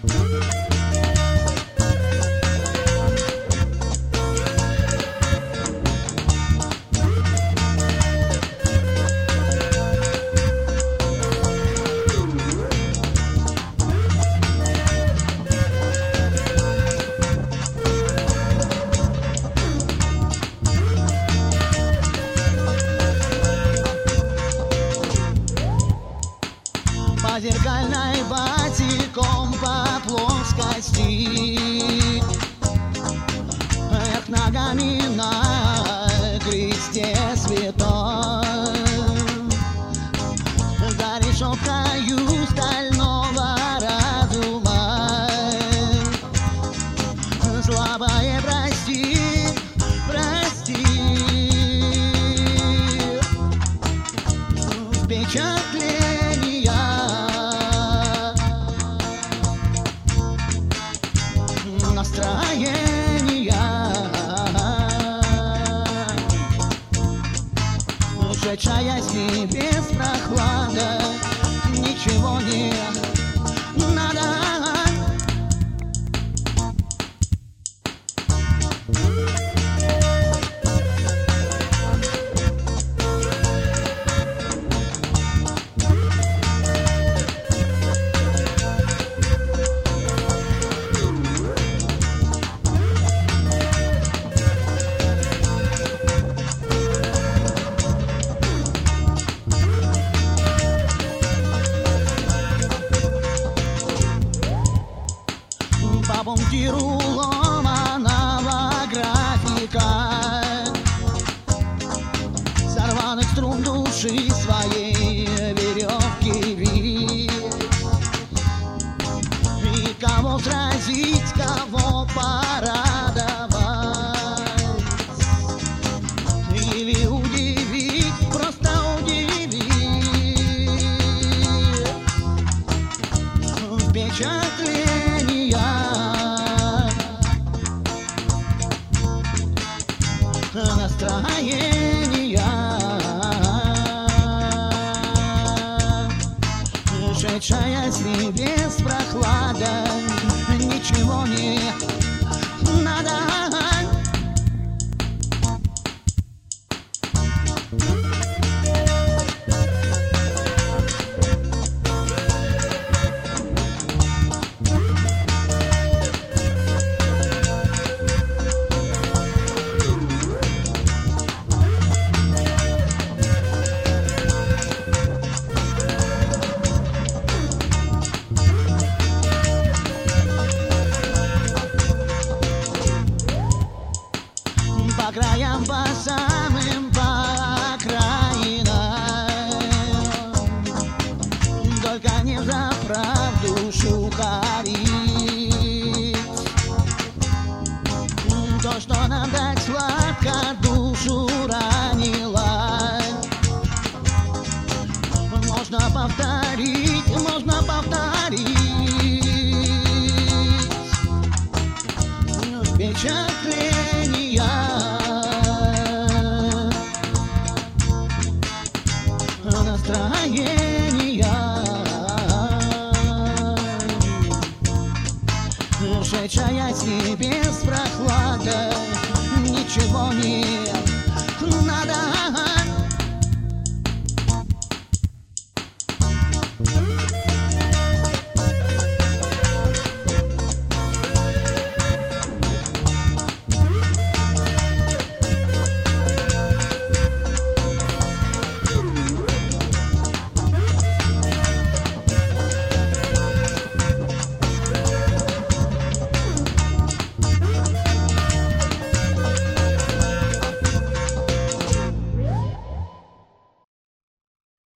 По зеркальной босиком по плоскости, вверх ногами на кресте святой, за решеткою стального разума. Слабое прости, прости, впечатления настроения, ушедшая с небес прохлада, ничего не надо. По пунктиру ломаного графика, сорванных струн души своей веревки вид. И кого сразить, кого порадовать, или удивить, просто удивить. Впечатления настроения, шедшая с небес прохлада, ничего не надо. По краям, по самым по окраинам, только не за правду шухарить. То, что нам так сладко душу ранило, можно повторить, можно повторить. Впечатления настроения, шедшая с небес прохлада, ничего не